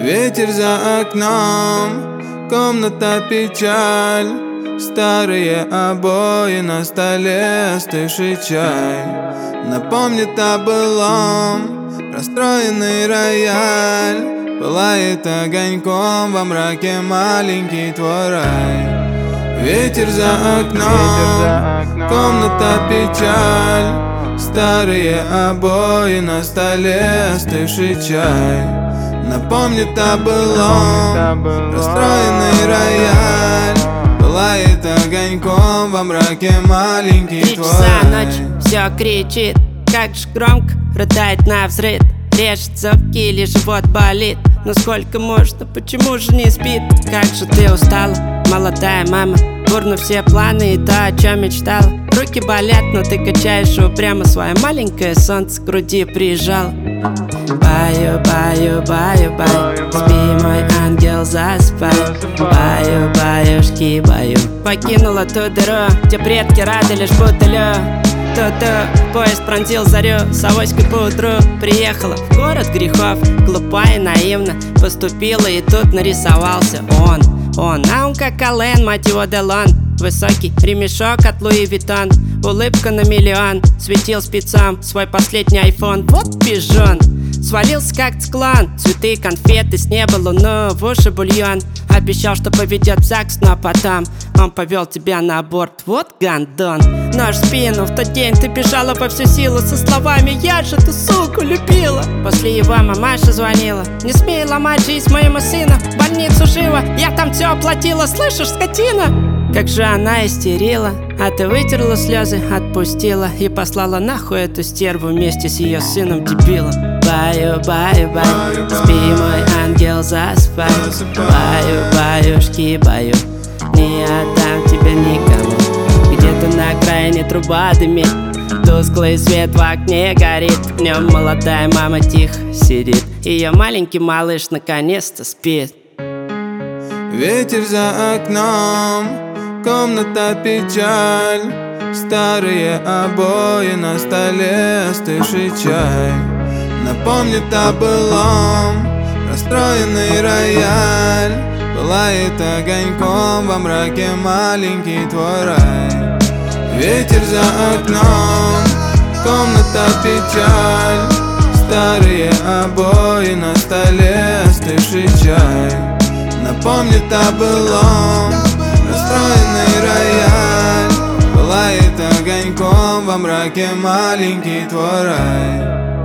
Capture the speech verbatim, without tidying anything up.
Ветер за окном, комната печаль, старые обои, на столе остывший чай. Напомнит о былом расстроенный рояль, пылает огоньком во мраке маленький твой рай. Ветер за окном, комната печаль, старые обои, на столе остывший чай. Напомнит о былом расстроенный рояль, пылает огоньком во мраке маленький Три твой. часа ночи, все кричит, как же громко, рыдает навзрыд. Режется в киле, живот болит. Но сколько можно, почему же не спит? Как же ты устала, молодая мама, бурно все планы и то, о чем мечтала. Руки болят, но ты качаешь упрямо свое маленькое солнце к груди прижал. Баю, баю, баю, баю, спи, мой ангел, засыпай. Баю, баюшки, баю. Покинула ту дыру, где предки рады лишь бутылю. Ту-ту, поезд пронзил зарю, с авоськой поутру приехала в город грехов. Глупа и наивно поступила, и тут нарисовался он. Он, а он как Ален, мать его Делон. Высокий ремешок от Луи Виттон, улыбка на миллион, светил спецом свой последний айфон. Вот пижон, свалился как склон, цветы, конфеты, с неба луну, в уши бульон. Обещал, что поведет в ЗАГС, но потом он повел тебя на аборт, вот гандон. Нож в спину, в тот день ты бежала во всю силу со словами «Я же эту суку любила». После его мамаша звонила: «Не смей ломать жизнь моему сыну, в больницу живо, я там все оплатила, слышишь, скотина?» Как же она истерила, а ты вытерла слезы, отпустила и послала нахуй эту стерву вместе с ее сыном дебилом. Баю, баю, баю, спи, мой ангел, засыпай. Баю, баюшки, баю, не отдам тебя никому. Где-то на окраине труба дымит, тусклый свет в окне горит. В нем молодая мама тихо сидит, ее маленький малыш наконец-то спит. Ветер за окном, комната печаль, старые обои, на столе остывший чай. Напомнит о былом расстроенный рояль, пылает огоньком во мраке маленький твой рай. Ветер за окном, комната печаль, старые обои, на столе остывший чай. Напомнит о былом расстроенный рояль, пылает огоньком во мраке маленький твой рай.